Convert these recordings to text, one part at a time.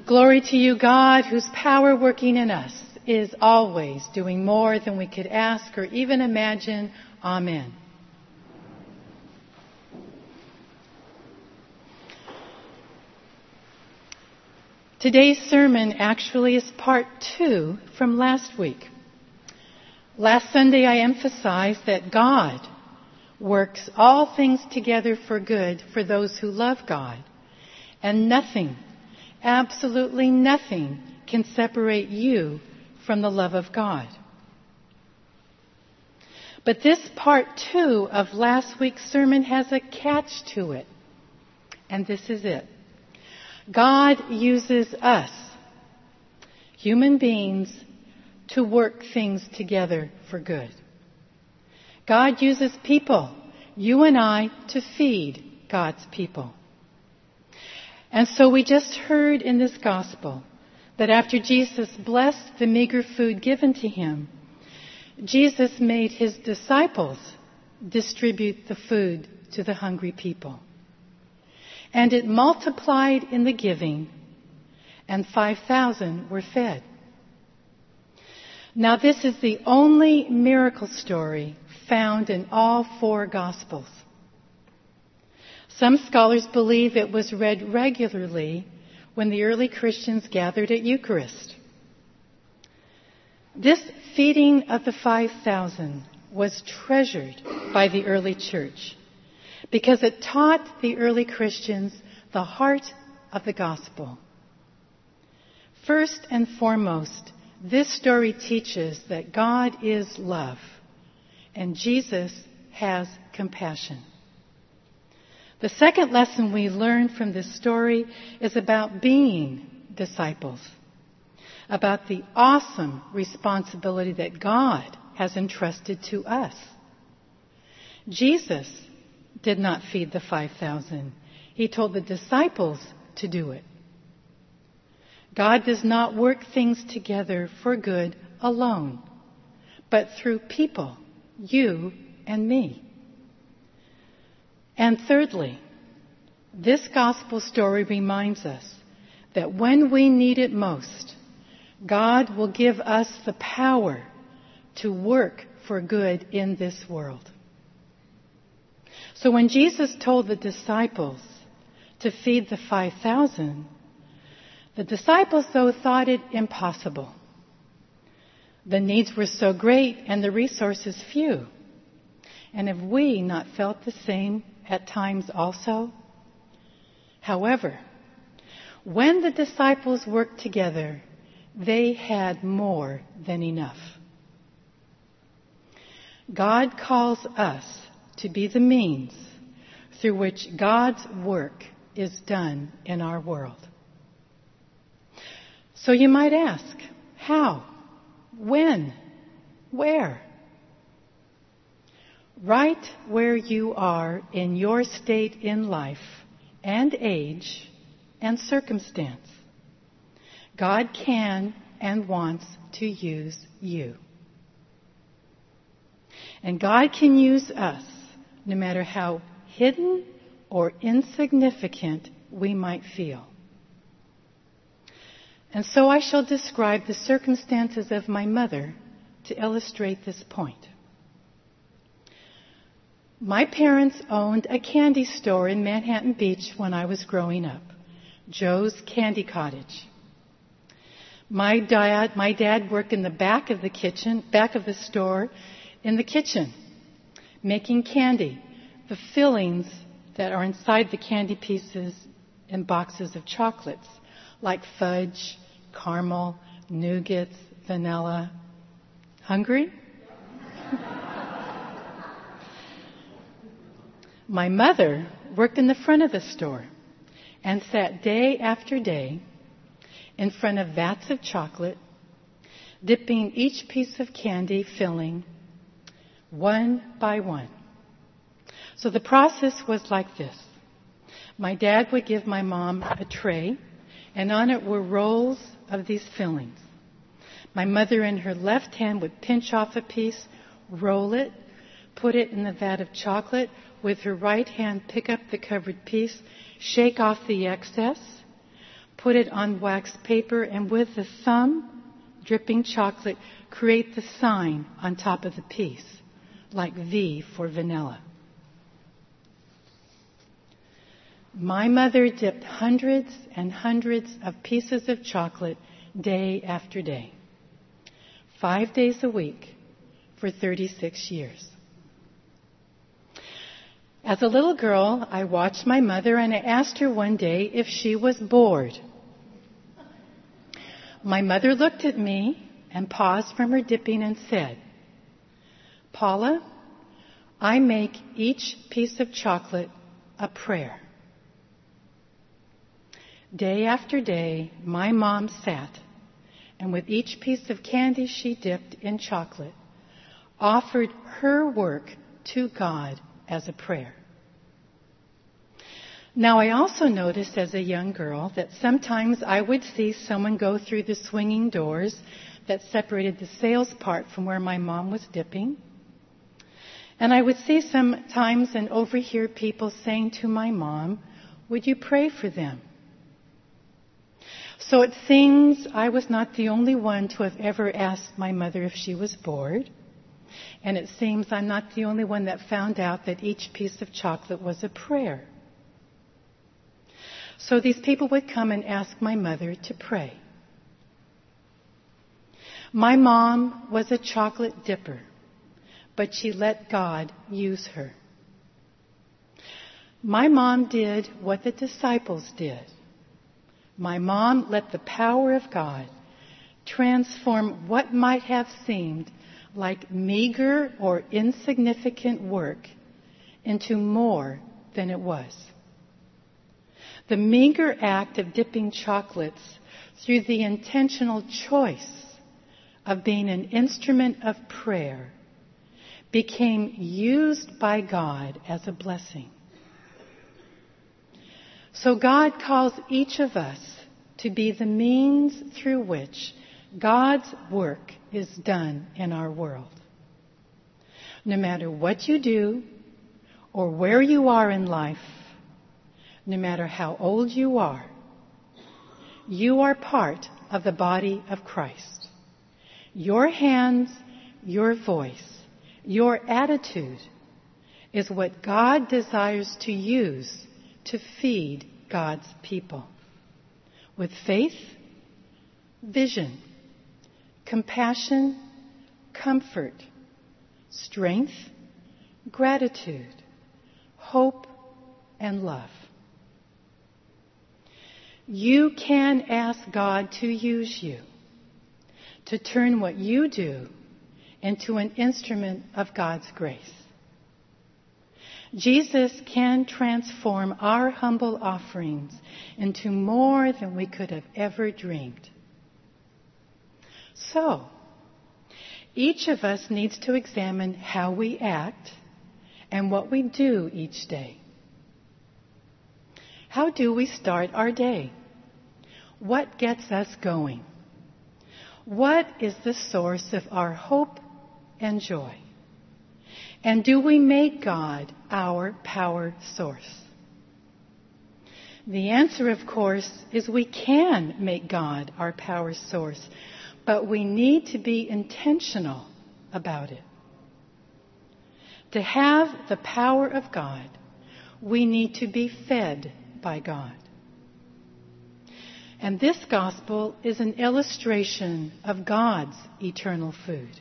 Glory to you, God, whose power working in us is always doing more than we could ask or even imagine. Amen. Today's sermon actually is part 2 from last week. Last Sunday I emphasized that God works all things together for good for those who love God, and nothing, absolutely nothing, can separate you from the love of God. But this part 2 of last week's sermon has a catch to it, and this is it. God uses us, human beings, to work things together for good. God uses people, you and I, to feed God's people. And so we just heard in this gospel that after Jesus blessed the meager food given to him, Jesus made his disciples distribute the food to the hungry people. And it multiplied in the giving, and 5,000 were fed. Now this is the only miracle story found in all 4 Gospels. Some scholars believe it was read regularly when the early Christians gathered at Eucharist. This feeding of the 5,000 was treasured by the early church because it taught the early Christians the heart of the gospel. First and foremost, this story teaches that God is love and Jesus has compassion. The second lesson we learn from this story is about being disciples, about the awesome responsibility that God has entrusted to us. Jesus did not feed the 5,000. He told the disciples to do it. God does not work things together for good alone, but through people, you and me. And thirdly, this gospel story reminds us that when we need it most, God will give us the power to work for good in this world. So when Jesus told the disciples to feed the 5,000, the disciples, though, thought it impossible. The needs were so great and the resources few. And have we not felt the same at times also? However, when the disciples worked together, they had more than enough. God calls us to be the means through which God's work is done in our world. So you might ask, how? When? Where? Right where you are in your state in life and age and circumstance, God can and wants to use you. And God can use us no matter how hidden or insignificant we might feel. And so I shall describe the circumstances of my mother to illustrate this point. My parents owned a candy store in Manhattan Beach when I was growing up, Joe's Candy Cottage. My dad worked in the back of the store, in the kitchen, making candy, the fillings that are inside the candy pieces and boxes of chocolates, like fudge, caramel, nougats, vanilla. Hungry? My mother worked in the front of the store and sat day after day in front of vats of chocolate, dipping each piece of candy filling one by one. So the process was like this. My dad would give my mom a tray, and on it were rolls of these fillings. My mother in her left hand would pinch off a piece, roll it, put it in the vat of chocolate, with her right hand pick up the covered piece, shake off the excess, put it on wax paper, and with the thumb, dripping chocolate, create the sign on top of the piece, like V for vanilla. My mother dipped hundreds and hundreds of pieces of chocolate day after day, 5 days a week for 36 years. As a little girl, I watched my mother, and I asked her one day if she was bored. My mother looked at me and paused from her dipping and said, "Paula, I make each piece of chocolate a prayer." Day after day, my mom sat, and with each piece of candy she dipped in chocolate, offered her work to God as a prayer. Now, I also noticed as a young girl that sometimes I would see someone go through the swinging doors that separated the sales part from where my mom was dipping. And I would see sometimes and overhear people saying to my mom, "Would you pray for them?" So it seems I was not the only one to have ever asked my mother if she was bored. And it seems I'm not the only one that found out that each piece of chocolate was a prayer. So these people would come and ask my mother to pray. My mom was a chocolate dipper, but she let God use her. My mom did what the disciples did. My mom let the power of God transform what might have seemed like meager or insignificant work into more than it was. The meager act of dipping chocolates through the intentional choice of being an instrument of prayer became used by God as a blessing. So God calls each of us to be the means through which God's work is done in our world. No matter what you do or where you are in life, no matter how old you are part of the body of Christ. Your hands, your voice, your attitude is what God desires to use to feed God's people with faith, vision, compassion, comfort, strength, gratitude, hope, and love. You can ask God to use you, to turn what you do into an instrument of God's grace. Jesus can transform our humble offerings into more than we could have ever dreamed. So, each of us needs to examine how we act and what we do each day. How do we start our day? What gets us going? What is the source of our hope and joy? And do we make God our power source? The answer, of course, is we can make God our power source, but we need to be intentional about it. To have the power of God, we need to be fed by God. And this gospel is an illustration of God's eternal food.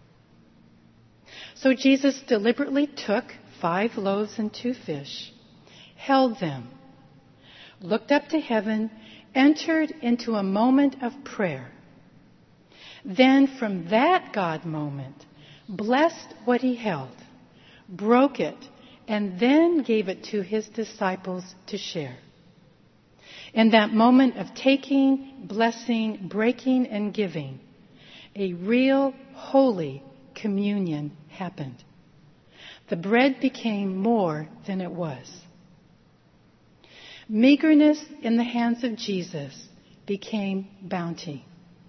So Jesus deliberately took 5 loaves and 2 fish, held them, looked up to heaven, entered into a moment of prayer. Then from that God moment, blessed what he held, broke it, and then gave it to his disciples to share. In that moment of taking, blessing, breaking, and giving, a real holy communion happened. The bread became more than it was. Meagerness in the hands of Jesus became bounty.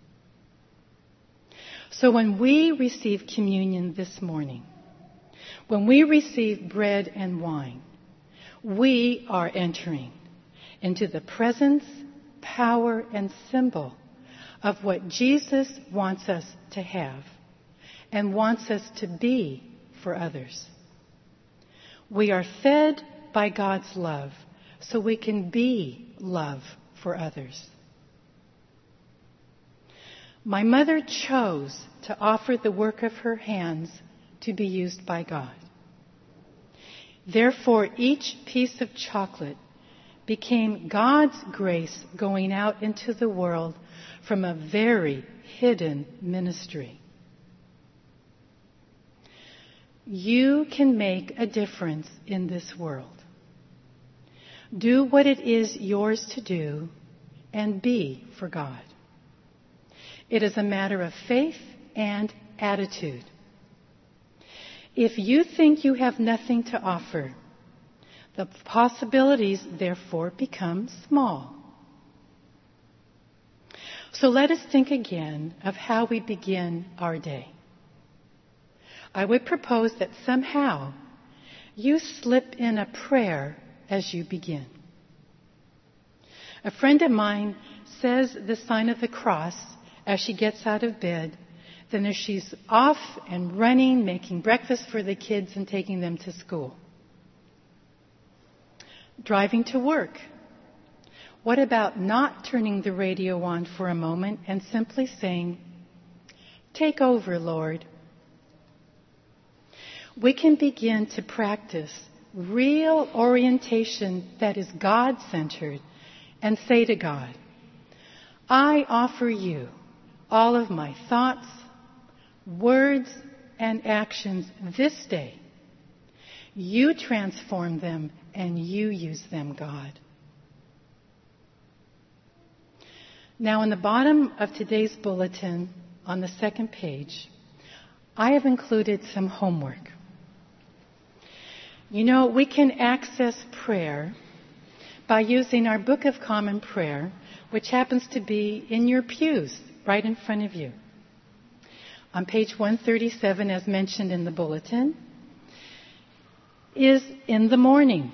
So when we receive communion this morning, when we receive bread and wine, we are entering into the presence power, and symbol of what Jesus wants us to have and wants us to be for others. We are fed by God's love so we can be love for others. My mother chose to offer the work of her hands to be used by God. Therefore, each piece of chocolate became God's grace going out into the world from a very hidden ministry. You can make a difference in this world. Do what it is yours to do and be for God. It is a matter of faith and attitude. If you think you have nothing to offer, the possibilities, therefore, become small. So let us think again of how we begin our day. I would propose that somehow you slip in a prayer as you begin. A friend of mine says the sign of the cross as she gets out of bed, then as she's off and running, making breakfast for the kids and taking them to school. Driving to work. What about not turning the radio on for a moment and simply saying, "Take over, Lord." We can begin to practice real orientation that is God-centered and say to God, "I offer you all of my thoughts, words, and actions this day. You transform them and you use them, God." Now, on the bottom of today's bulletin, on the second page, I have included some homework. You know, we can access prayer by using our Book of Common Prayer, which happens to be in your pews right in front of you. On page 137, as mentioned in the bulletin, is in the morning.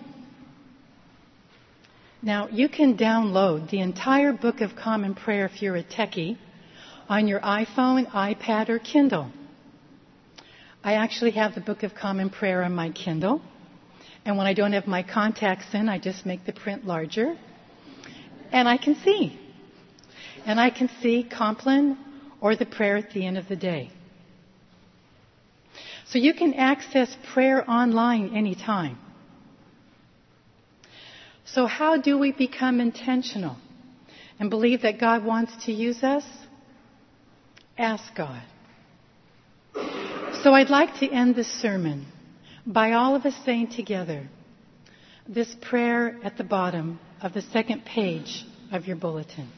Now, you can download the entire Book of Common Prayer if you're a techie on your iPhone, iPad, or Kindle. I actually have the Book of Common Prayer on my Kindle. And when I don't have my contacts in, I just make the print larger. And I can see. And I can see Compline or the prayer at the end of the day. So you can access prayer online anytime. So how do we become intentional and believe that God wants to use us? Ask God. So I'd like to end this sermon by all of us saying together this prayer at the bottom of the second page of your bulletin.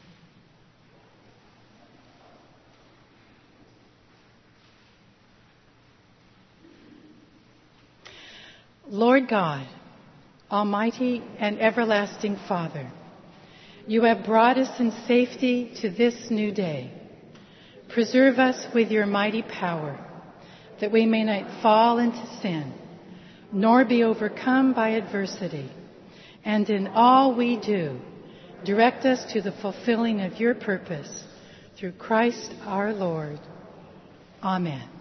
Lord God, Almighty and everlasting Father, you have brought us in safety to this new day. Preserve us with your mighty power, that we may not fall into sin, nor be overcome by adversity. And in all we do, direct us to the fulfilling of your purpose, through Christ our Lord. Amen.